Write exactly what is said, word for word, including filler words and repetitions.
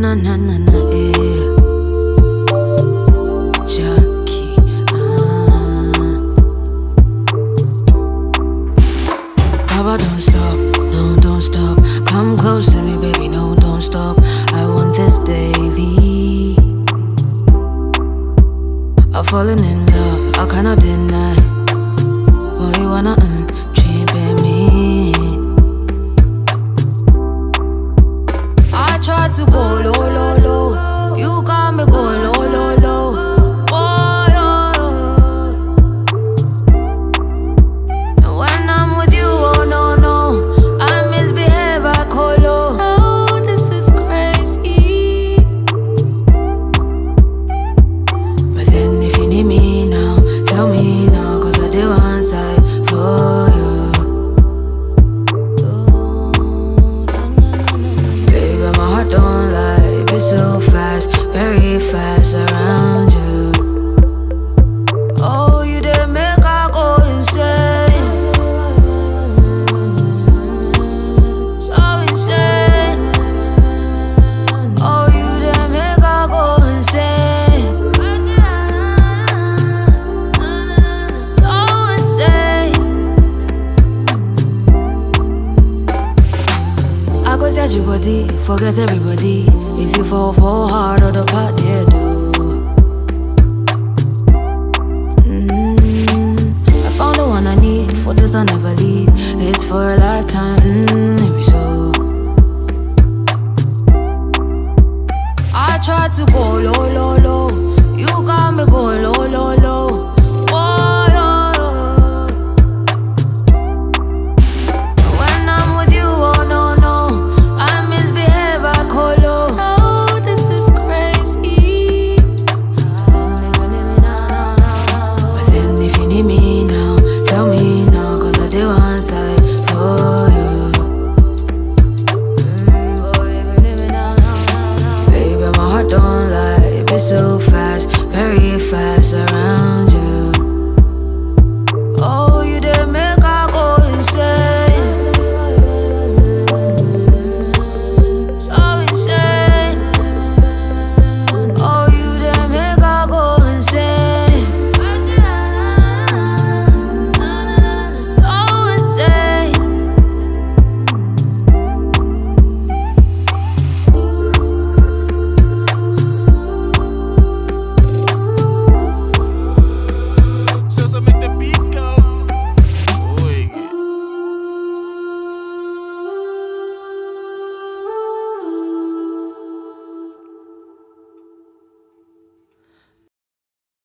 na na na na eh. Jackie, ah. Papa, don't stop, no, don't stop. Come close to me, baby, no, don't stop. I want this daily. I'm falling in love, I cannot deny. Boy, you wanna mm, treat me. I tried to go low, low, low. You got me go low, low, low. Boy, oh, oh. And when I'm with you, oh no, no, I misbehave, I call low. Oh, this is crazy. But then if you need me now, tell me now, cause I did one side for you. Baby, my heart don't lie, it's so fast, very fast around you. Oh, you did make I go insane, so insane. Oh, you did make I go insane, so insane. I go set your body, forget everybody. If you fall for hard or the part they do. mm, I found the one I need, for this I'll never leave. It's for a lifetime. mm.